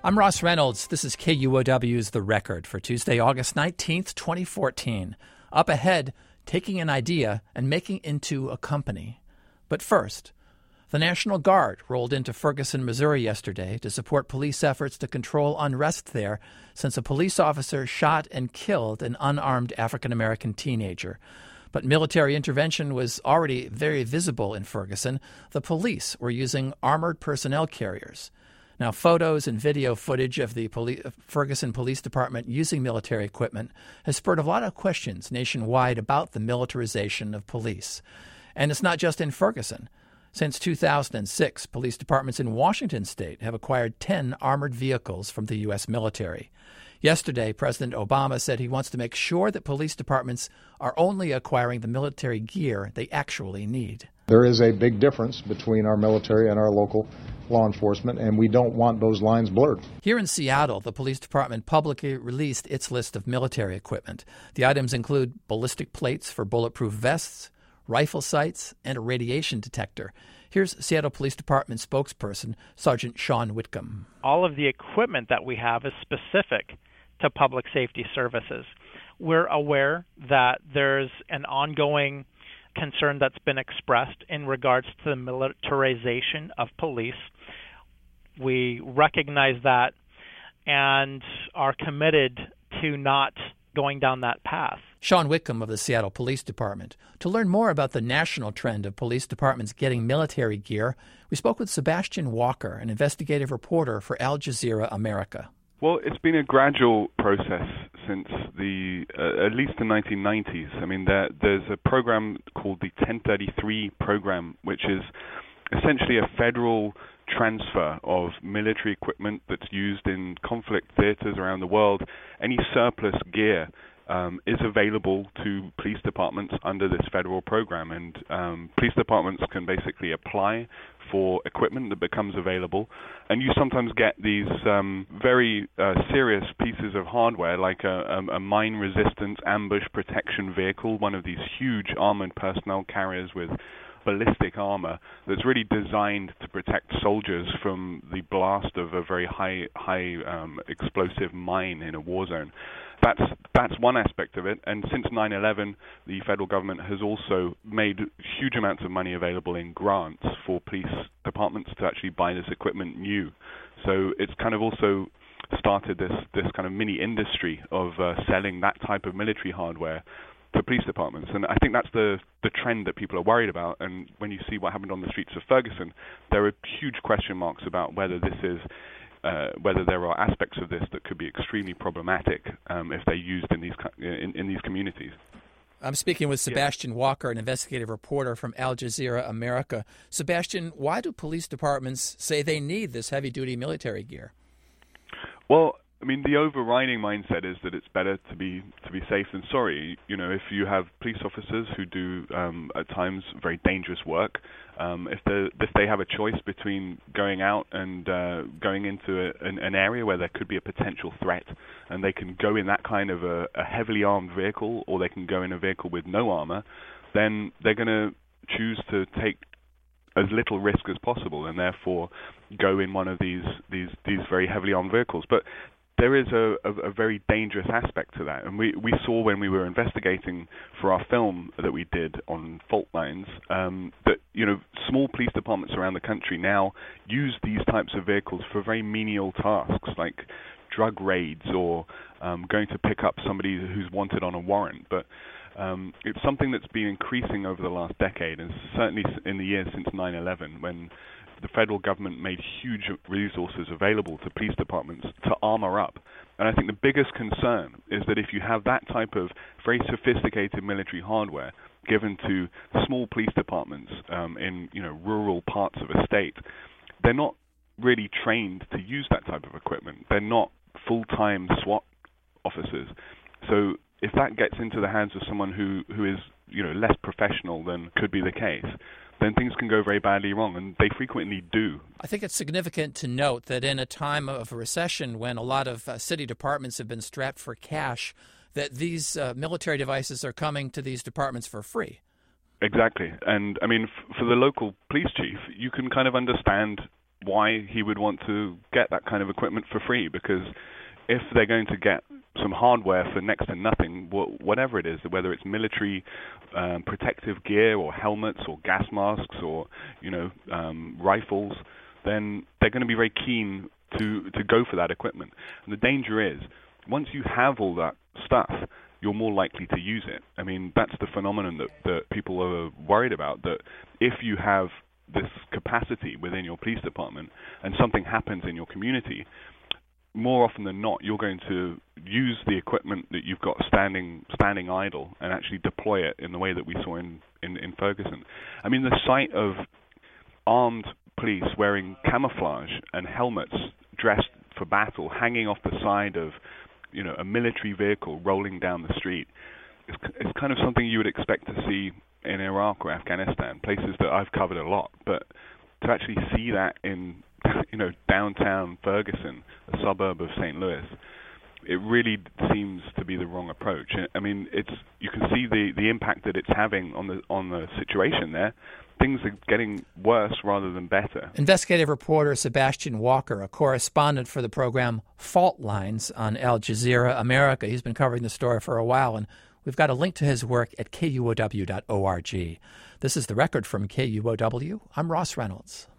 I'm Ross Reynolds. This is KUOW's The Record for Tuesday, August 19th, 2014. Up ahead, taking an idea and making it into a company. But first, the National Guard rolled into Ferguson, Missouri yesterday to support police efforts to control unrest there since a police officer shot and killed an unarmed African-American teenager. But military intervention was already very visible in Ferguson. The police were using armored personnel carriers. Now, photos and video footage of the Ferguson Police Department using military equipment has spurred a lot of questions nationwide about the militarization of police. And it's not just in Ferguson. Since 2006, police departments in Washington state have acquired 10 armored vehicles from the U.S. military. Yesterday, President Obama said he wants to make sure that police departments are only acquiring the military gear they actually need. There is a big difference between our military and our local law enforcement, and we don't want those lines blurred. Here in Seattle, the police department publicly released its list of military equipment. The items include ballistic plates for bulletproof vests, rifle sights, and a radiation detector. Here's Seattle Police Department spokesperson, Sergeant Sean Whitcomb. All of the equipment that we have is specific to public safety services. We're aware that there's an ongoing concern that's been expressed in regards to the militarization of police. We recognize that and are committed to not going down that path. Sean Whitcomb of the Seattle Police Department. To learn more about the national trend of police departments getting military gear, we spoke with Sebastian Walker, an investigative reporter for Al Jazeera America. Well, it's been a gradual process since at least the 1990s. I mean, there's a program called the 1033 program, which is essentially a federal transfer of military equipment that's used in conflict theaters around the world. Any surplus gear is available to police departments under this federal program, and police departments can basically apply for equipment that becomes available, and you sometimes get these very serious pieces of hardware like a mine-resistant ambush protection vehicle, one of these huge armored personnel carriers with ballistic armor that's really designed to protect soldiers from the blast of a very high explosive mine in a war zone. That's one aspect of it, and since 9/11, the federal government has also made huge amounts of money available in grants for police departments to actually buy this equipment new. So it's kind of also started this kind of mini industry of selling that type of military hardware to police departments, and I think that's the trend that people are worried about. And when you see what happened on the streets of Ferguson, there are huge question marks about whether this is whether there are aspects of this that could be extremely problematic if they're used in these communities. I'm speaking with Sebastian Walker, an investigative reporter from Al Jazeera America. Sebastian, why do police departments say they need this heavy-duty military gear? Well, I mean, the overriding mindset is that it's better to be safe than sorry. You know, if you have police officers who do at times very dangerous work, if they have a choice between going out and going into an area where there could be a potential threat, and they can go in that kind of a heavily armed vehicle, or they can go in a vehicle with no armor, then they're going to choose to take as little risk as possible, and therefore go in one of these very heavily armed vehicles. But there is a very dangerous aspect to that, and we saw when we were investigating for our film that we did on fault lines that small police departments around the country now use these types of vehicles for very menial tasks like drug raids or going to pick up somebody who's wanted on a warrant. But it's something that's been increasing over the last decade, and certainly in the years since 9/11, when the federal government made huge resources available to police departments to armor up. And I think the biggest concern is that if you have that type of very sophisticated military hardware given to small police departments in rural parts of a state, they're not really trained to use that type of equipment. They're not full-time SWAT officers. So if that gets into the hands of someone who is less professional than could be the case, then things can go very badly wrong, and they frequently do. I think it's significant to note that in a time of a recession when a lot of city departments have been strapped for cash, that these military devices are coming to these departments for free. Exactly. And, I mean, for the local police chief, you can kind of understand why he would want to get that kind of equipment for free, because if they're going to get some hardware for next to nothing, whatever it is, whether it's military protective gear or helmets or gas masks or rifles, then they're going to be very keen to go for that equipment. And the danger is, once you have all that stuff, you're more likely to use it. I mean, that's the phenomenon that people are worried about, that if you have this capacity within your police department and something happens in your community, more often than not, you're going to use the equipment that you've got standing idle and actually deploy it in the way that we saw in Ferguson. I mean, the sight of armed police wearing camouflage and helmets dressed for battle hanging off the side of a military vehicle rolling down the street, it's kind of something you would expect to see in Iraq or Afghanistan, places that I've covered a lot. But to actually see that in downtown Ferguson, a suburb of St. Louis, it really seems to be the wrong approach. I mean, you can see the impact that it's having on the situation there. Things are getting worse rather than better. Investigative reporter Sebastian Walker, a correspondent for the program Fault Lines on Al Jazeera America. He's been covering the story for a while, and we've got a link to his work at KUOW.org. This is The Record from KUOW. I'm Ross Reynolds.